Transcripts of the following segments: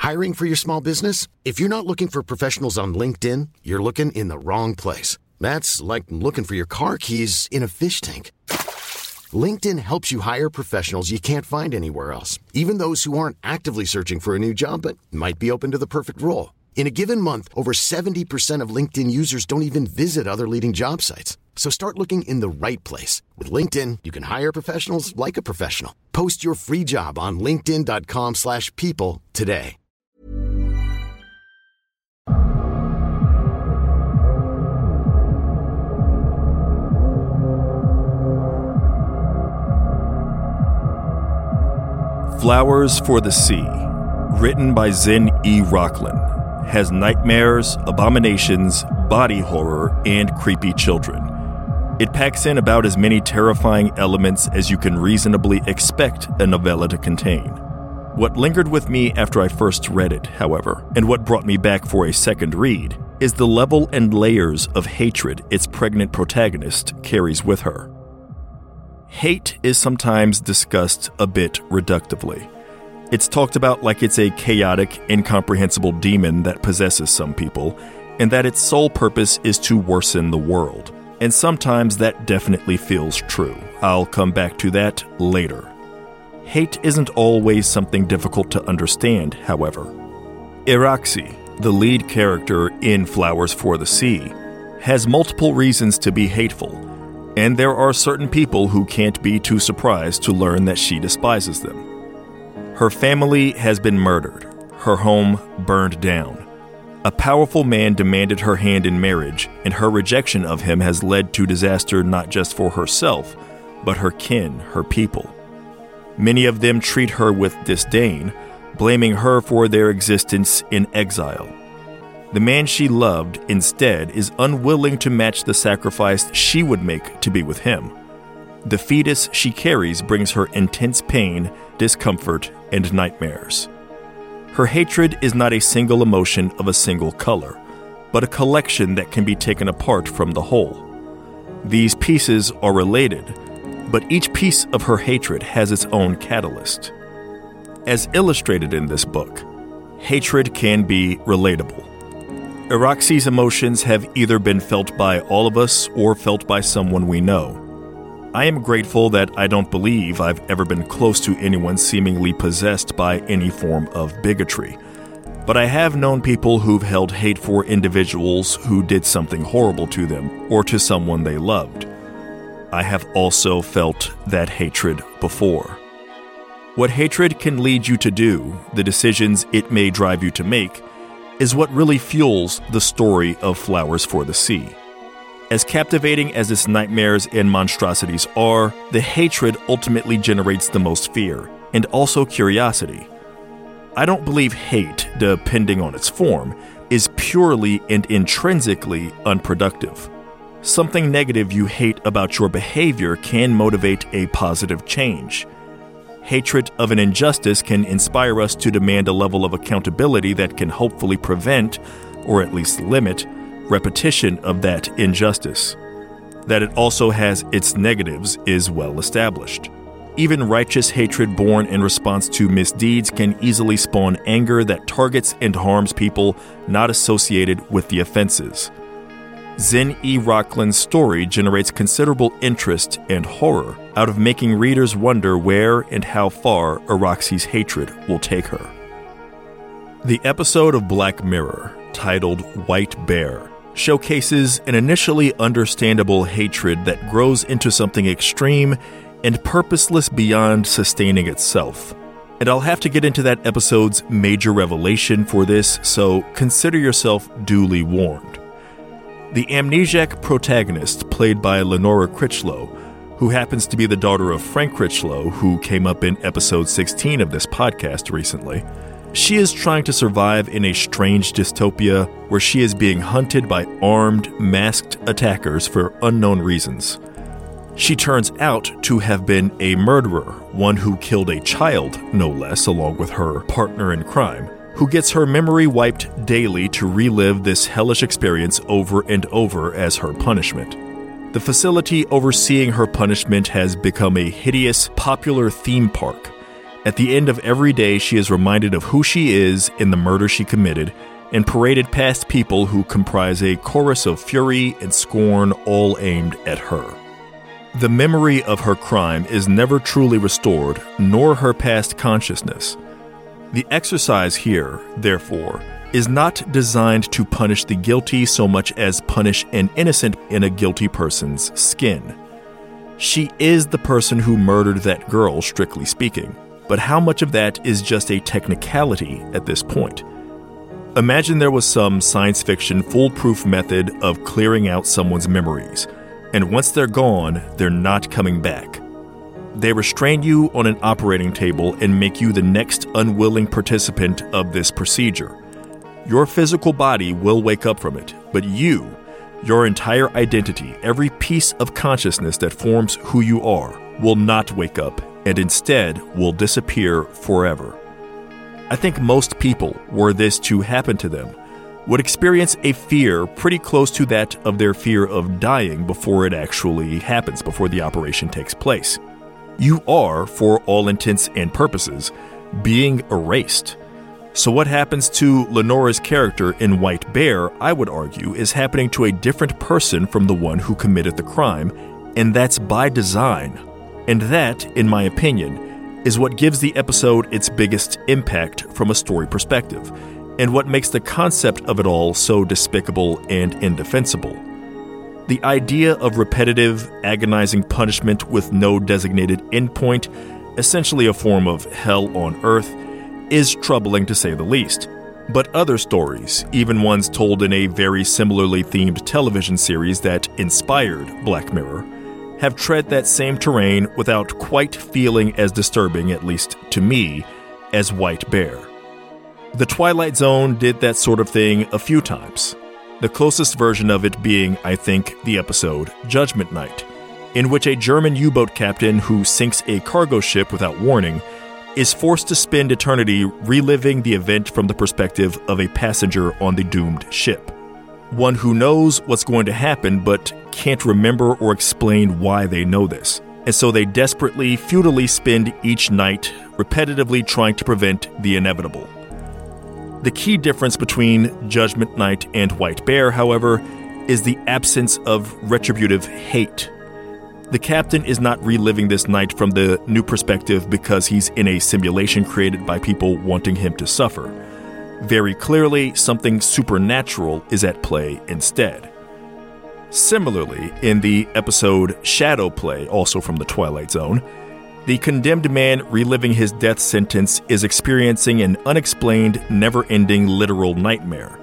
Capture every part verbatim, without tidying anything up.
Hiring for your small business? If you're not looking for professionals on LinkedIn, you're looking in the wrong place. That's like looking for your car keys in a fish tank. LinkedIn helps you hire professionals you can't find anywhere else, even those who aren't actively searching for a new job but might be open to the perfect role. In a given month, over seventy percent of LinkedIn users don't even visit other leading job sites. So start looking in the right place. With LinkedIn, you can hire professionals like a professional. Post your free job on linkedin.com slash people today. Flowers for the Sea, written by Zin E. Rocklin, has nightmares, abominations, body horror, and creepy children. It packs in about as many terrifying elements as you can reasonably expect a novella to contain. What lingered with me after I first read it, however, and what brought me back for a second read, is the level and layers of hatred its pregnant protagonist carries with her. Hate is sometimes discussed a bit reductively. It's talked about like it's a chaotic, incomprehensible demon that possesses some people, and that its sole purpose is to worsen the world. And sometimes that definitely feels true. I'll come back to that later. Hate isn't always something difficult to understand, however. Araxi, the lead character in Flowers for the Sea, has multiple reasons to be hateful, and there are certain people who can't be too surprised to learn that she despises them. Her family has been murdered, her home burned down. A powerful man demanded her hand in marriage, and her rejection of him has led to disaster not just for herself, but her kin, her people. Many of them treat her with disdain, blaming her for their existence in exile. The man she loved, instead, is unwilling to match the sacrifice she would make to be with him. The fetus she carries brings her intense pain, discomfort, and nightmares. Her hatred is not a single emotion of a single color, but a collection that can be taken apart from the whole. These pieces are related, but each piece of her hatred has its own catalyst. As illustrated in this book, hatred can be relatable. Araxi's emotions have either been felt by all of us or felt by someone we know. I am grateful that I don't believe I've ever been close to anyone seemingly possessed by any form of bigotry, but I have known people who've held hate for individuals who did something horrible to them or to someone they loved. I have also felt that hatred before. What hatred can lead you to do, the decisions it may drive you to make, is what really fuels the story of Flowers for the Sea. As captivating as its nightmares and monstrosities are, the hatred ultimately generates the most fear, and also curiosity. I don't believe hate, depending on its form, is purely and intrinsically unproductive. Something negative you hate about your behavior can motivate a positive change. Hatred of an injustice can inspire us to demand a level of accountability that can hopefully prevent, or at least limit, repetition of that injustice. That it also has its negatives is well established. Even righteous hatred born in response to misdeeds can easily spawn anger that targets and harms people not associated with the offenses. Zin E. Rocklin's story generates considerable interest and horror out of making readers wonder where and how far Araxi's hatred will take her. The episode of Black Mirror, titled White Bear, showcases an initially understandable hatred that grows into something extreme and purposeless beyond sustaining itself. And I'll have to get into that episode's major revelation for this, so consider yourself duly warned. The amnesiac protagonist, played by Lenora Critchlow, who happens to be the daughter of Frank Critchlow, who came up in episode sixteen of this podcast recently, she is trying to survive in a strange dystopia where she is being hunted by armed, masked attackers for unknown reasons. She turns out to have been a murderer, one who killed a child, no less, along with her partner in crime, who gets her memory wiped daily to relive this hellish experience over and over as her punishment. The facility overseeing her punishment has become a hideous, popular theme park, At the end of every day, she is reminded of who she is in the murder she committed and paraded past people who comprise a chorus of fury and scorn, all aimed at her. The memory of her crime is never truly restored, nor her past consciousness. The exercise here, therefore, is not designed to punish the guilty so much as punish an innocent in a guilty person's skin. She is the person who murdered that girl, strictly speaking, but how much of that is just a technicality at this point? Imagine there was some science fiction foolproof method of clearing out someone's memories, and once they're gone, they're not coming back. They restrain you on an operating table and make you the next unwilling participant of this procedure. Your physical body will wake up from it, but you, your entire identity, every piece of consciousness that forms who you are, will not wake up and instead will disappear forever. I think most people, were this to happen to them, would experience a fear pretty close to that of their fear of dying before it actually happens, before the operation takes place. You are, for all intents and purposes, being erased. So what happens to Lenora's character in White Bear, I would argue, is happening to a different person from the one who committed the crime, and that's by design. And that, in my opinion, is what gives the episode its biggest impact from a story perspective, and what makes the concept of it all so despicable and indefensible. The idea of repetitive, agonizing punishment with no designated endpoint, essentially a form of hell on earth, is troubling to say the least. But other stories, even ones told in a very similarly themed television series that inspired Black Mirror, have tread that same terrain without quite feeling as disturbing, at least to me, as White Bear. The Twilight Zone did that sort of thing a few times, the closest version of it being, I think, the episode Judgment Night, in which a German U-boat captain who sinks a cargo ship without warning is forced to spend eternity reliving the event from the perspective of a passenger on the doomed ship. One who knows what's going to happen but can't remember or explain why they know this. And so they desperately, futilely spend each night repetitively trying to prevent the inevitable. The key difference between Judgment Night and White Bear, however, is the absence of retributive hate. The captain is not reliving this night from the new perspective because he's in a simulation created by people wanting him to suffer. Very clearly, something supernatural is at play instead. Similarly, in the episode Shadow Play, also from the Twilight Zone, the condemned man reliving his death sentence is experiencing an unexplained, never-ending literal nightmare.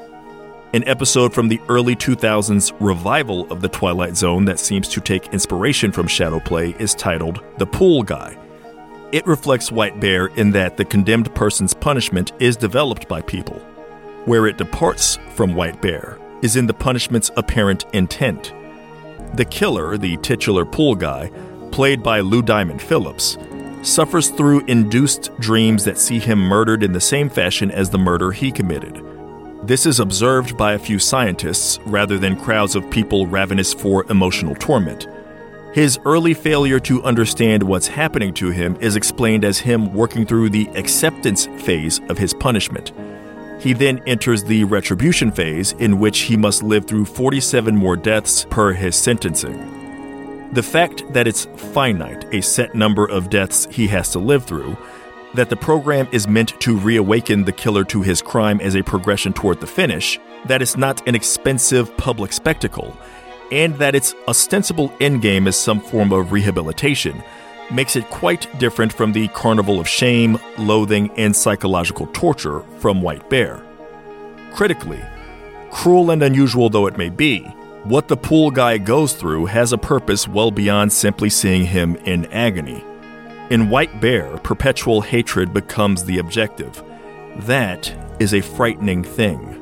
An episode from the early two thousands revival of the Twilight Zone that seems to take inspiration from Shadow Play is titled The Pool Guy. It reflects White Bear in that the condemned person's punishment is developed by people. Where it departs from White Bear is in the punishment's apparent intent. The killer, the titular pool guy, played by Lou Diamond Phillips, suffers through induced dreams that see him murdered in the same fashion as the murder he committed. This is observed by a few scientists rather than crowds of people ravenous for emotional torment. His early failure to understand what's happening to him is explained as him working through the acceptance phase of his punishment. He then enters the retribution phase, in which he must live through forty-seven more deaths per his sentencing. The fact that it's finite, a set number of deaths he has to live through, that the program is meant to reawaken the killer to his crime as a progression toward the finish, that it's not an expensive public spectacle, and that its ostensible endgame is some form of rehabilitation, makes it quite different from the carnival of shame, loathing, and psychological torture from White Bear. Critically, cruel and unusual though it may be, what the pool guy goes through has a purpose well beyond simply seeing him in agony. In White Bear, perpetual hatred becomes the objective. That is a frightening thing.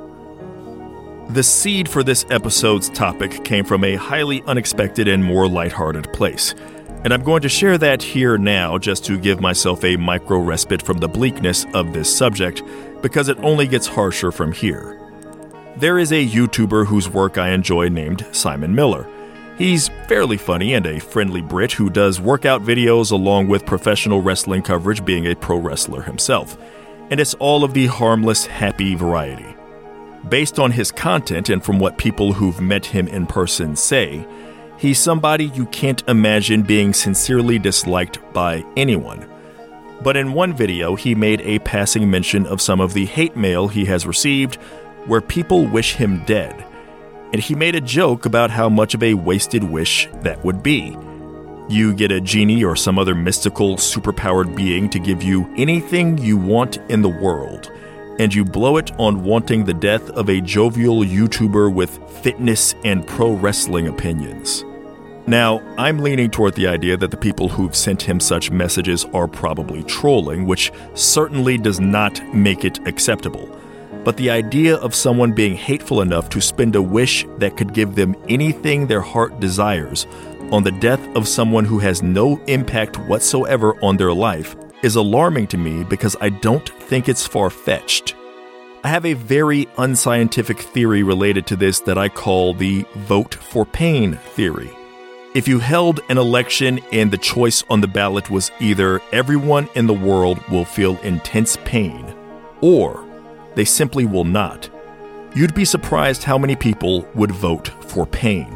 The seed for this episode's topic came from a highly unexpected and more lighthearted place, and I'm going to share that here now just to give myself a micro respite from the bleakness of this subject, because it only gets harsher from here. There is a YouTuber whose work I enjoy named Simon Miller. He's fairly funny and a friendly Brit who does workout videos along with professional wrestling coverage, being a pro wrestler himself. And it's all of the harmless, happy variety. Based on his content and from what people who've met him in person say, he's somebody you can't imagine being sincerely disliked by anyone. But in one video, he made a passing mention of some of the hate mail he has received where people wish him dead. And he made a joke about how much of a wasted wish that would be. You get a genie or some other mystical, superpowered being to give you anything you want in the world, and you blow it on wanting the death of a jovial YouTuber with fitness and pro wrestling opinions. Now, I'm leaning toward the idea that the people who've sent him such messages are probably trolling, which certainly does not make it acceptable. But the idea of someone being hateful enough to spend a wish that could give them anything their heart desires on the death of someone who has no impact whatsoever on their life is alarming to me because I don't think it's far-fetched. I have a very unscientific theory related to this that I call the vote for pain theory. If you held an election and the choice on the ballot was either everyone in the world will feel intense pain, or they simply will not, you'd be surprised how many people would vote for pain.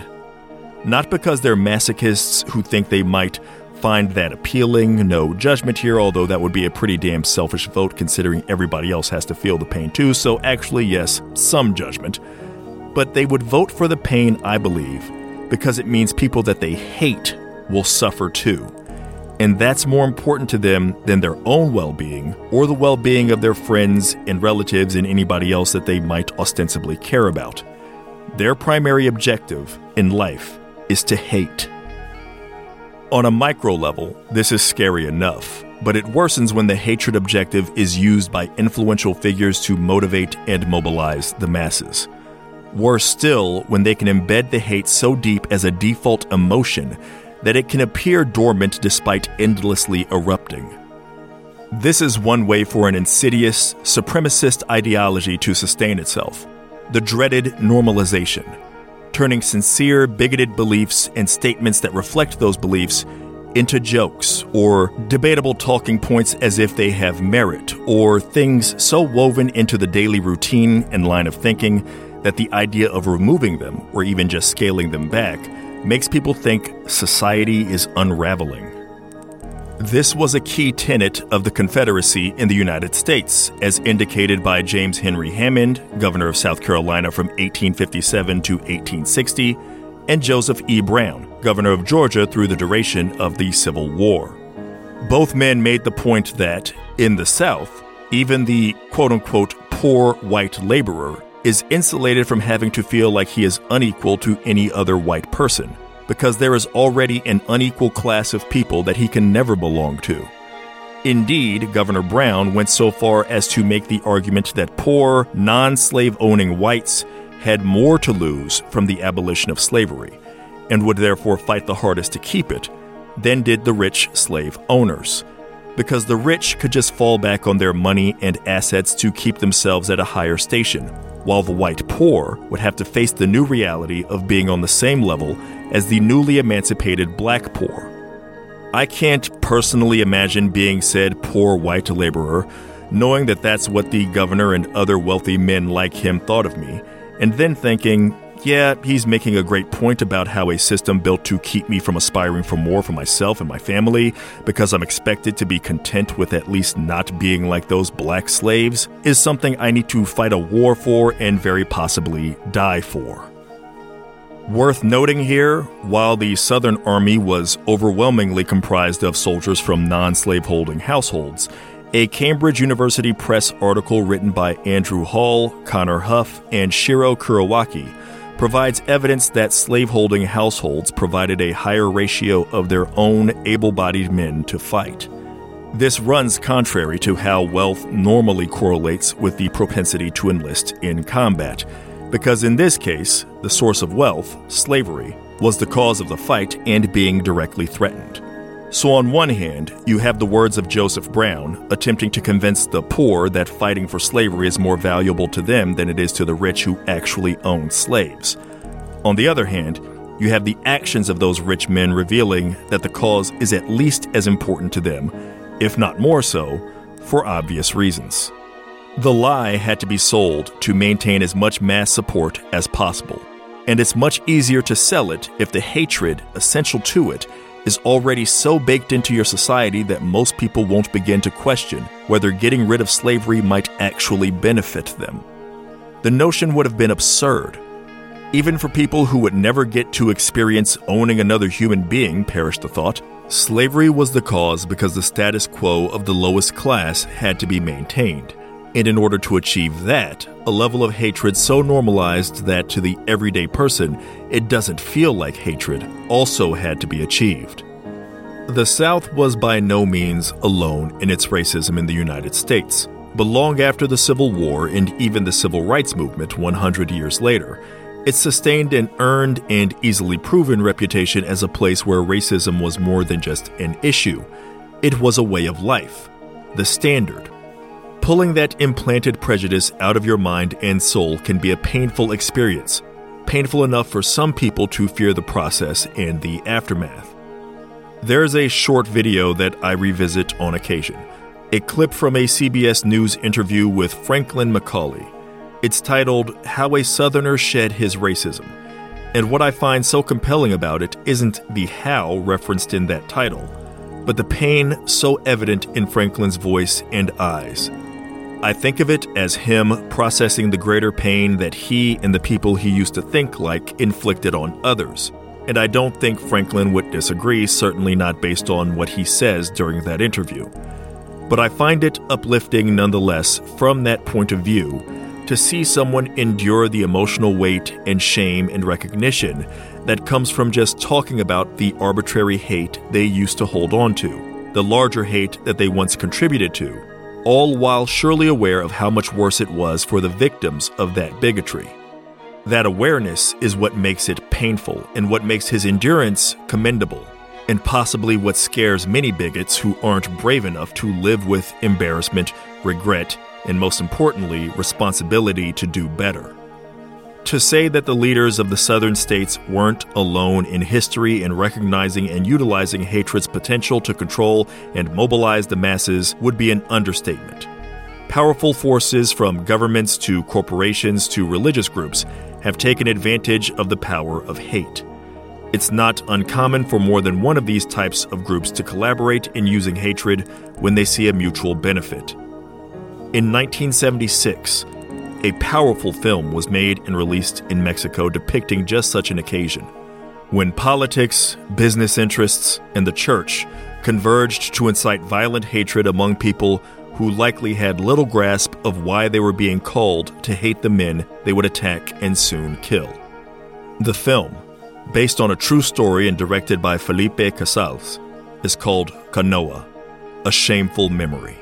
Not because they're masochists who think they might find that appealing, no judgment here, although that would be a pretty damn selfish vote considering everybody else has to feel the pain too, so actually yes, some judgment. But they would vote for the pain, I believe, because it means people that they hate will suffer too. And that's more important to them than their own well-being or the well-being of their friends and relatives and anybody else that they might ostensibly care about. Their primary objective in life is to hate. On a micro level, this is scary enough, but it worsens when the hatred objective is used by influential figures to motivate and mobilize the masses. Worse still, when they can embed the hate so deep as a default emotion that it can appear dormant despite endlessly erupting. This is one way for an insidious, supremacist ideology to sustain itself: the dreaded normalization, turning sincere, bigoted beliefs and statements that reflect those beliefs into jokes or debatable talking points as if they have merit, or things so woven into the daily routine and line of thinking that the idea of removing them, or even just scaling them back, makes people think society is unraveling. This was a key tenet of the Confederacy in the United States, as indicated by James Henry Hammond, governor of South Carolina from eighteen fifty-seven to eighteen sixty, and Joseph E. Brown, governor of Georgia through the duration of the Civil War. Both men made the point that, in the South, even the quote-unquote poor white laborer is insulated from having to feel like he is unequal to any other white person, because there is already an unequal class of people that he can never belong to. Indeed, Governor Brown went so far as to make the argument that poor, non-slave-owning whites had more to lose from the abolition of slavery, and would therefore fight the hardest to keep it, than did the rich slave owners, because the rich could just fall back on their money and assets to keep themselves at a higher station, while the white poor would have to face the new reality of being on the same level as the newly emancipated black poor. I can't personally imagine being said poor white laborer, knowing that that's what the governor and other wealthy men like him thought of me, and then thinking, yeah, he's making a great point about how a system built to keep me from aspiring for more for myself and my family, because I'm expected to be content with at least not being like those black slaves, is something I need to fight a war for and very possibly die for. Worth noting here, while the Southern Army was overwhelmingly comprised of soldiers from non-slaveholding households, a Cambridge University Press article written by Andrew Hall, Connor Huff, and Shiro Kurawaki provides evidence that slaveholding households provided a higher ratio of their own able-bodied men to fight. This runs contrary to how wealth normally correlates with the propensity to enlist in combat, because in this case, the source of wealth, slavery, was the cause of the fight and being directly threatened. So on one hand, you have the words of Joseph Brown attempting to convince the poor that fighting for slavery is more valuable to them than it is to the rich who actually own slaves. On the other hand, you have the actions of those rich men revealing that the cause is at least as important to them, if not more so, for obvious reasons. The lie had to be sold to maintain as much mass support as possible, and it's much easier to sell it if the hatred essential to it is already so baked into your society that most people won't begin to question whether getting rid of slavery might actually benefit them. The notion would have been absurd. Even for people who would never get to experience owning another human being, perished the thought, slavery was the cause because the status quo of the lowest class had to be maintained. And in order to achieve that, a level of hatred so normalized that to the everyday person, it doesn't feel like hatred, also had to be achieved. The South was by no means alone in its racism in the United States, but long after the Civil War and even the Civil Rights Movement one hundred years later, it sustained an earned and easily proven reputation as a place where racism was more than just an issue. It was a way of life, the standard. Pulling that implanted prejudice out of your mind and soul can be a painful experience, painful enough for some people to fear the process and the aftermath. There's a short video that I revisit on occasion, a clip from a C B S News interview with Franklin McCauley. It's titled, How a Southerner Shed His Racism. And what I find so compelling about it isn't the how referenced in that title, but the pain so evident in Franklin's voice and eyes. I think of it as him processing the greater pain that he and the people he used to think like inflicted on others. And I don't think Franklin would disagree, certainly not based on what he says during that interview. But I find it uplifting nonetheless from that point of view to see someone endure the emotional weight and shame and recognition that comes from just talking about the arbitrary hate they used to hold on to, the larger hate that they once contributed to, all while surely aware of how much worse it was for the victims of that bigotry. That awareness is what makes it painful and what makes his endurance commendable, and possibly what scares many bigots who aren't brave enough to live with embarrassment, regret, and most importantly, responsibility to do better. To say that the leaders of the southern states weren't alone in history in recognizing and utilizing hatred's potential to control and mobilize the masses would be an understatement. Powerful forces from governments to corporations to religious groups have taken advantage of the power of hate. It's not uncommon for more than one of these types of groups to collaborate in using hatred when they see a mutual benefit. In nineteen seventy-six, a powerful film was made and released in Mexico depicting just such an occasion, when politics, business interests, and the church converged to incite violent hatred among people who likely had little grasp of why they were being called to hate the men they would attack and soon kill. The film, based on a true story and directed by Felipe Casals, is called Canoa, A Shameful Memory.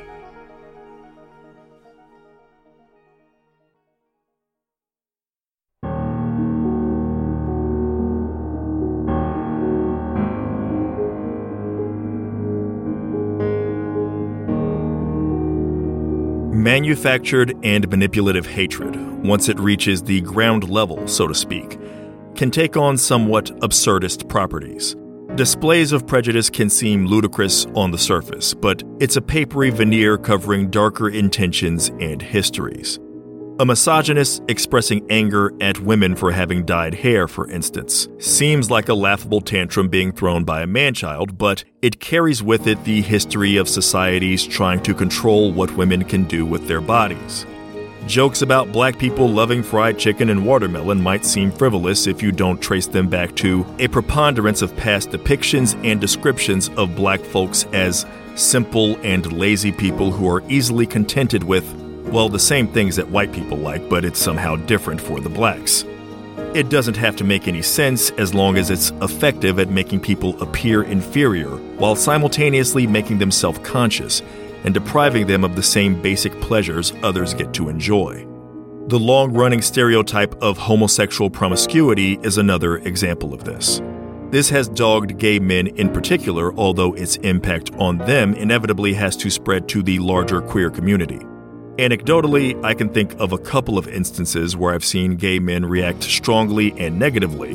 Manufactured and manipulative hatred, once it reaches the ground level, so to speak, can take on somewhat absurdist properties. Displays of prejudice can seem ludicrous on the surface, but it's a papery veneer covering darker intentions and histories. A misogynist expressing anger at women for having dyed hair, for instance, seems like a laughable tantrum being thrown by a man-child, but it carries with it the history of societies trying to control what women can do with their bodies. Jokes about black people loving fried chicken and watermelon might seem frivolous if you don't trace them back to a preponderance of past depictions and descriptions of black folks as simple and lazy people who are easily contented with, well, the same things that white people like, but it's somehow different for the blacks. It doesn't have to make any sense as long as it's effective at making people appear inferior while simultaneously making them self-conscious and depriving them of the same basic pleasures others get to enjoy. The long-running stereotype of homosexual promiscuity is another example of this. This has dogged gay men in particular, although its impact on them inevitably has to spread to the larger queer community. Anecdotally, I can think of a couple of instances where I've seen gay men react strongly and negatively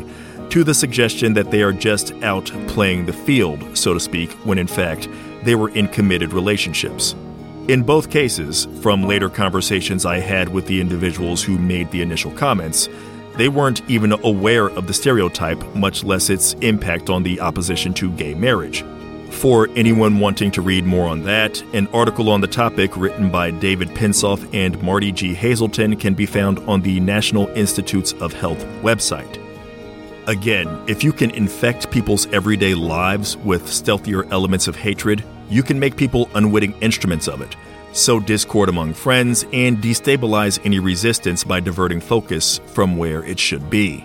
to the suggestion that they are just out playing the field, so to speak, when in fact they were in committed relationships. In both cases, from later conversations I had with the individuals who made the initial comments, they weren't even aware of the stereotype, much less its impact on the opposition to gay marriage. For anyone wanting to read more on that, an article on the topic written by David Pinsoff and Marty G. Hazelton can be found on the National Institutes of Health website. Again, if you can infect people's everyday lives with stealthier elements of hatred, you can make people unwitting instruments of it, sow discord among friends, and destabilize any resistance by diverting focus from where it should be.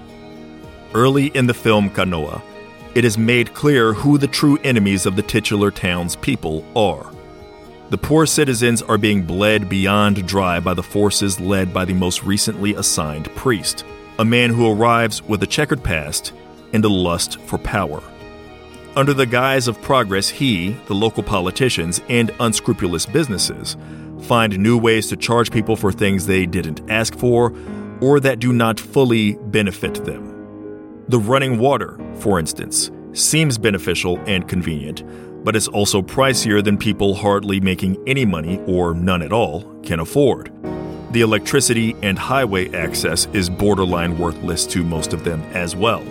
Early in the film Kanoa, it is made clear who the true enemies of the titular town's people are. The poor citizens are being bled beyond dry by the forces led by the most recently assigned priest, a man who arrives with a checkered past and a lust for power. Under the guise of progress, he, the local politicians, and unscrupulous businesses find new ways to charge people for things they didn't ask for or that do not fully benefit them. The running water, for instance, seems beneficial and convenient, but it's also pricier than people hardly making any money or none at all can afford. The electricity and highway access is borderline worthless to most of them as well.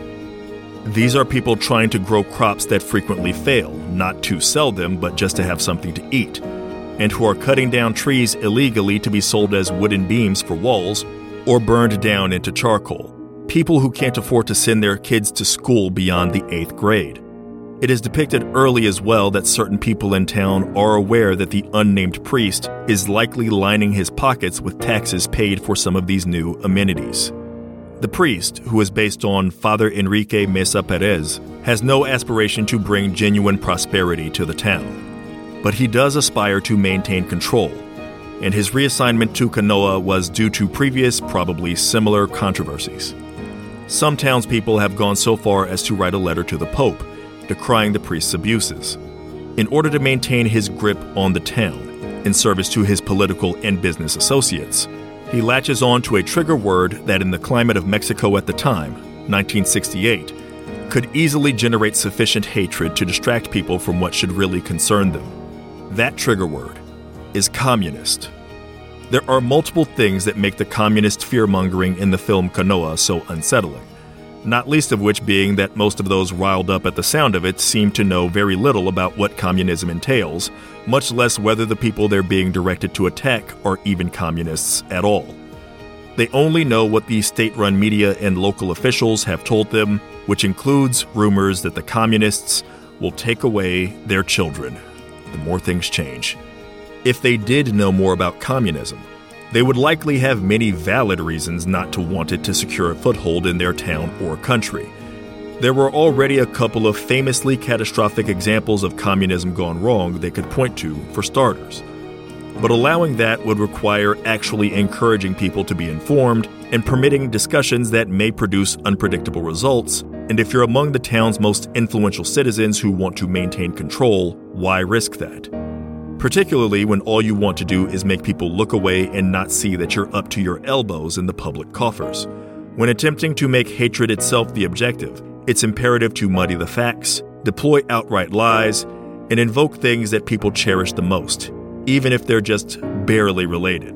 These are people trying to grow crops that frequently fail, not to sell them, but just to have something to eat, and who are cutting down trees illegally to be sold as wooden beams for walls or burned down into charcoal. People who can't afford to send their kids to school beyond the eighth grade. It is depicted early as well that certain people in town are aware that the unnamed priest is likely lining his pockets with taxes paid for some of these new amenities. The priest, who is based on Father Enrique Mesa Perez, has no aspiration to bring genuine prosperity to the town, but he does aspire to maintain control, and his reassignment to Kanoa was due to previous, probably similar controversies. Some townspeople have gone so far as to write a letter to the Pope, decrying the priest's abuses. In order to maintain his grip on the town, in service to his political and business associates, he latches on to a trigger word that in the climate of Mexico at the time, nineteen sixty-eight, could easily generate sufficient hatred to distract people from what should really concern them. That trigger word is communist. There are multiple things that make the communist fear-mongering in the film Kanoa so unsettling, not least of which being that most of those riled up at the sound of it seem to know very little about what communism entails, much less whether the people they're being directed to attack are even communists at all. They only know what the state-run media and local officials have told them, which includes rumors that the communists will take away their children the more things change. If they did know more about communism, they would likely have many valid reasons not to want it to secure a foothold in their town or country. There were already a couple of famously catastrophic examples of communism gone wrong they could point to, for starters. But allowing that would require actually encouraging people to be informed and permitting discussions that may produce unpredictable results, and if you're among the town's most influential citizens who want to maintain control, why risk that? Particularly when all you want to do is make people look away and not see that you're up to your elbows in the public coffers. When attempting to make hatred itself the objective, it's imperative to muddy the facts, deploy outright lies, and invoke things that people cherish the most, even if they're just barely related.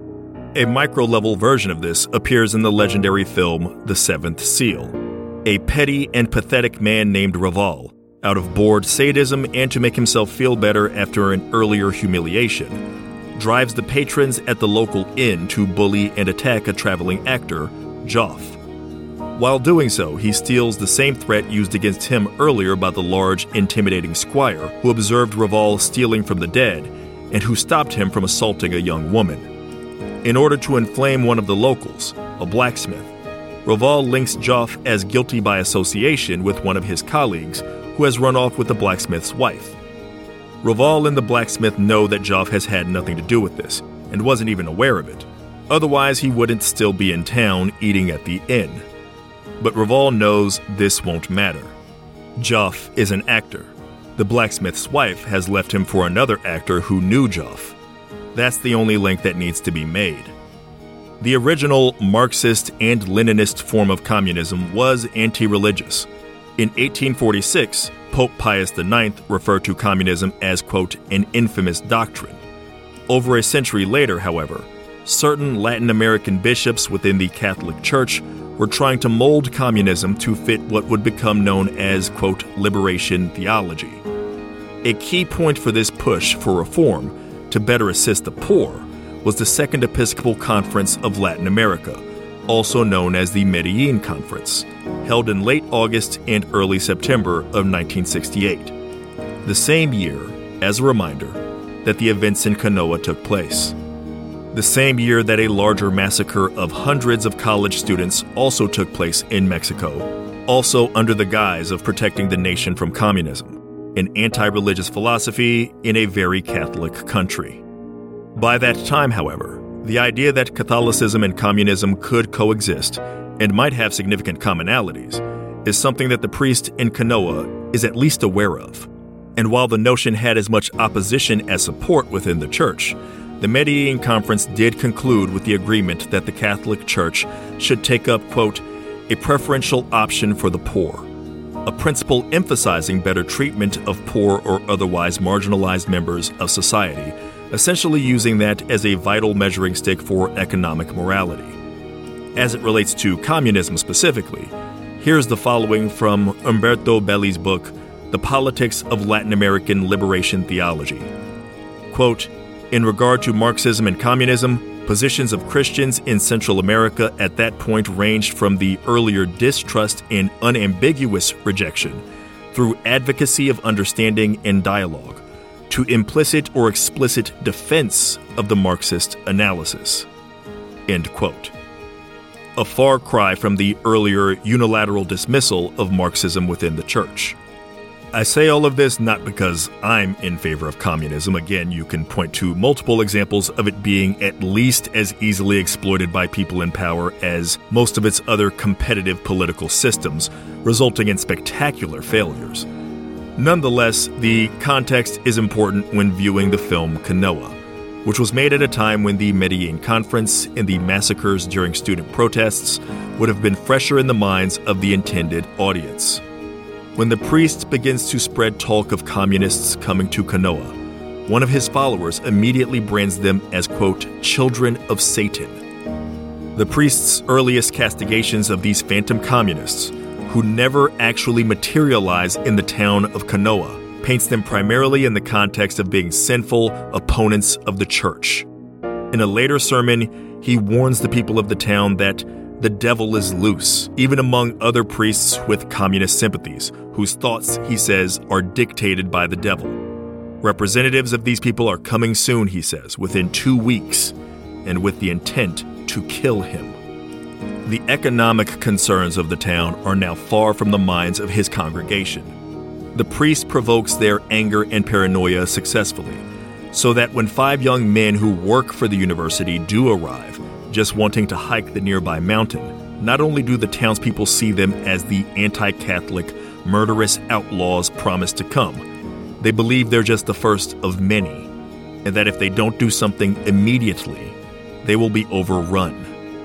A micro-level version of this appears in the legendary film The Seventh Seal. A petty and pathetic man named Raval, out of bored sadism and to make himself feel better after an earlier humiliation, drives the patrons at the local inn to bully and attack a traveling actor, Joff. While doing so, he steals the same threat used against him earlier by the large, intimidating squire who observed Raval stealing from the dead and who stopped him from assaulting a young woman. In order to inflame one of the locals, a blacksmith, Raval links Joff as guilty by association with one of his colleagues who has run off with the blacksmith's wife. Raval and the blacksmith know that Joff has had nothing to do with this and wasn't even aware of it. Otherwise, he wouldn't still be in town eating at the inn. But Raval knows this won't matter. Joff is an actor. The blacksmith's wife has left him for another actor who knew Joff. That's the only link that needs to be made. The original Marxist and Leninist form of communism was anti-religious. In eighteen forty-six, Pope Pius the Ninth referred to communism as, quote, an infamous doctrine. Over a century later, however, certain Latin American bishops within the Catholic Church were trying to mold communism to fit what would become known as, quote, liberation theology. A key point for this push for reform to better assist the poor was the Second Episcopal Conference of Latin America, also known as the Medellin Conference, held in late August and early September of nineteen sixty-eight, the same year, as a reminder, that the events in Canoa took place. The same year that a larger massacre of hundreds of college students also took place in Mexico, also under the guise of protecting the nation from communism, an anti-religious philosophy in a very Catholic country. By that time, however, the idea that Catholicism and communism could coexist and might have significant commonalities is something that the priest in Canoa is at least aware of. And while the notion had as much opposition as support within the church, the Medellin Conference did conclude with the agreement that the Catholic Church should take up, quote, a preferential option for the poor, a principle emphasizing better treatment of poor or otherwise marginalized members of society, essentially using that as a vital measuring stick for economic morality. As it relates to communism specifically, here's the following from Umberto Belli's book, The Politics of Latin American Liberation Theology. Quote, in regard to Marxism and communism, positions of Christians in Central America at that point ranged from the earlier distrust and unambiguous rejection, through advocacy of understanding and dialogue, to implicit or explicit defense of the Marxist analysis. End quote. A far cry from the earlier unilateral dismissal of Marxism within the church. I say all of this not because I'm in favor of communism. Again, you can point to multiple examples of it being at least as easily exploited by people in power as most of its other competitive political systems, resulting in spectacular failures. Nonetheless, the context is important when viewing the film Canoa, which was made at a time when the Medellin Conference and the massacres during student protests would have been fresher in the minds of the intended audience. When the priest begins to spread talk of communists coming to Canoa, one of his followers immediately brands them as, quote, children of Satan. The priest's earliest castigations of these phantom communists, who never actually materialize in the town of Canoa, paints them primarily in the context of being sinful opponents of the church. In a later sermon, he warns the people of the town that the devil is loose, even among other priests with communist sympathies, whose thoughts, he says, are dictated by the devil. Representatives of these people are coming soon, he says, within two weeks, and with the intent to kill him. The economic concerns of the town are now far from the minds of his congregation. The priest provokes their anger and paranoia successfully, so that when five young men who work for the university do arrive, just wanting to hike the nearby mountain, not only do the townspeople see them as the anti-Catholic, murderous outlaws promised to come, they believe they're just the first of many, and that if they don't do something immediately, they will be overrun.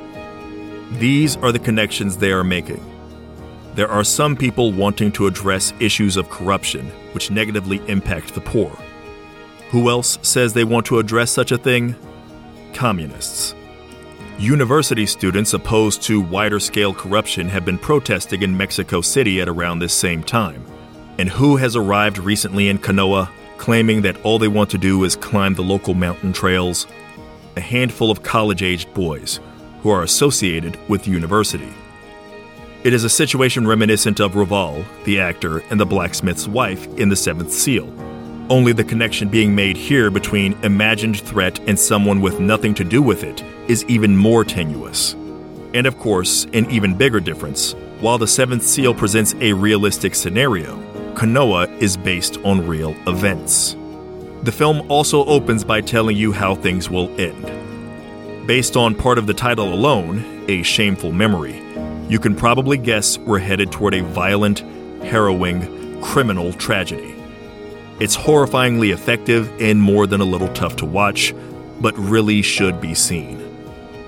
These are the connections they are making. There are some people wanting to address issues of corruption which negatively impact the poor. Who else says they want to address such a thing? Communists. University students opposed to wider-scale corruption have been protesting in Mexico City at around this same time. And who has arrived recently in Canoa, claiming that all they want to do is climb the local mountain trails? A handful of college-aged boys who are associated with the university. It is a situation reminiscent of Raval, the actor, and the blacksmith's wife in The Seventh Seal. Only the connection being made here between imagined threat and someone with nothing to do with it is even more tenuous. And of course, an even bigger difference, while The Seventh Seal presents a realistic scenario, Canoa is based on real events. The film also opens by telling you how things will end. Based on part of the title alone, A Shameful Memory, you can probably guess we're headed toward a violent, harrowing, criminal tragedy. It's horrifyingly effective and more than a little tough to watch, but really should be seen.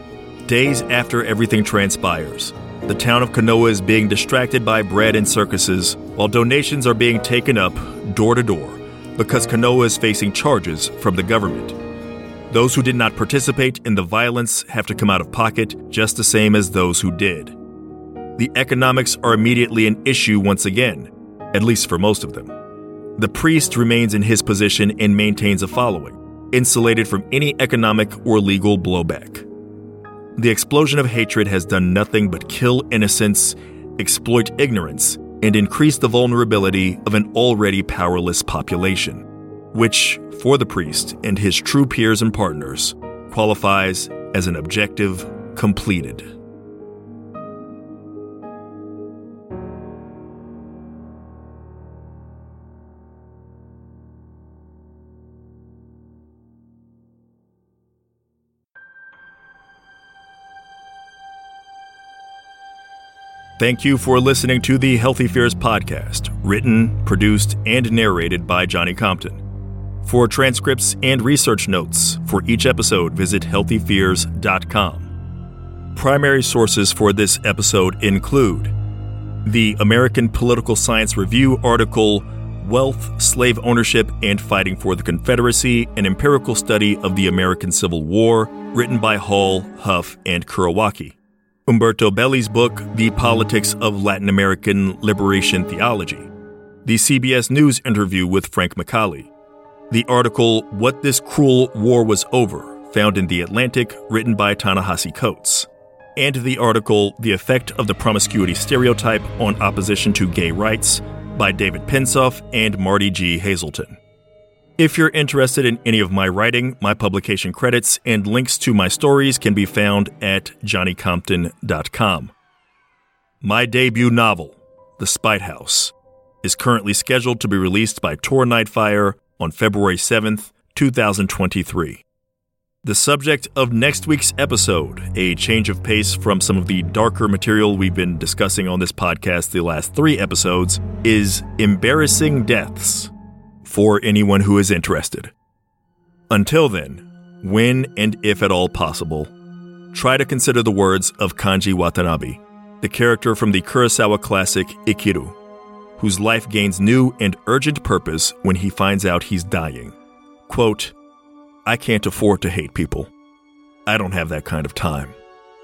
Days after everything transpires, the town of Kanoa is being distracted by bread and circuses, while donations are being taken up door to door because Kanoa is facing charges from the government. Those who did not participate in the violence have to come out of pocket just the same as those who did. The economics are immediately an issue once again, at least for most of them. The priest remains in his position and maintains a following, insulated from any economic or legal blowback. The explosion of hatred has done nothing but kill innocents, exploit ignorance, and increase the vulnerability of an already powerless population, which, for the priest and his true peers and partners, qualifies as an objective completed. Thank you for listening to the Healthy Fears podcast, written, produced, and narrated by Johnny Compton. For transcripts and research notes for each episode, visit healthy fears dot com. Primary sources for this episode include the American Political Science Review article, Wealth, Slave Ownership, and Fighting for the Confederacy, an empirical study of the American Civil War, written by Hall, Huff, and Kurawaki. Umberto Belli's book, The Politics of Latin American Liberation Theology. The C B S News interview with Frank McCauley. The article, What This Cruel War Was Over, found in The Atlantic, written by Ta-Nehisi Coates. And the article, The Effect of the Promiscuity Stereotype on Opposition to Gay Rights, by David Pensoff and Marty G. Hazelton. If you're interested in any of my writing, my publication credits, and links to my stories can be found at johnny compton dot com. My debut novel, The Spite House, is currently scheduled to be released by Tor Nightfire on February seventh, twenty twenty-three. The subject of next week's episode, a change of pace from some of the darker material we've been discussing on this podcast the last three episodes, is embarrassing deaths, for anyone who is interested. Until then, when and if at all possible, try to consider the words of Kanji Watanabe, the character from the Kurosawa classic Ikiru, whose life gains new and urgent purpose when he finds out he's dying. Quote, I can't afford to hate people. I don't have that kind of time.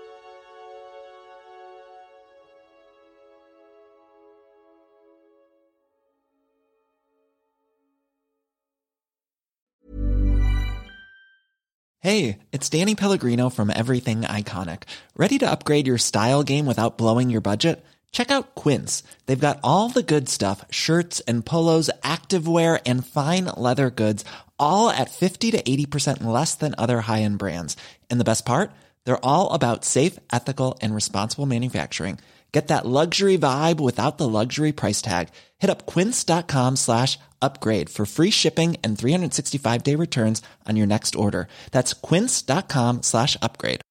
Hey, it's Danny Pellegrino from Everything Iconic. Ready to upgrade your style game without blowing your budget? Check out Quince. They've got all the good stuff, shirts and polos, activewear, and fine leather goods, all at fifty to eighty percent less than other high-end brands. And the best part? They're all about safe, ethical, and responsible manufacturing. Get that luxury vibe without the luxury price tag. Hit up quince.com slash upgrade for free shipping and three sixty-five day returns on your next order. That's quince.com slash upgrade.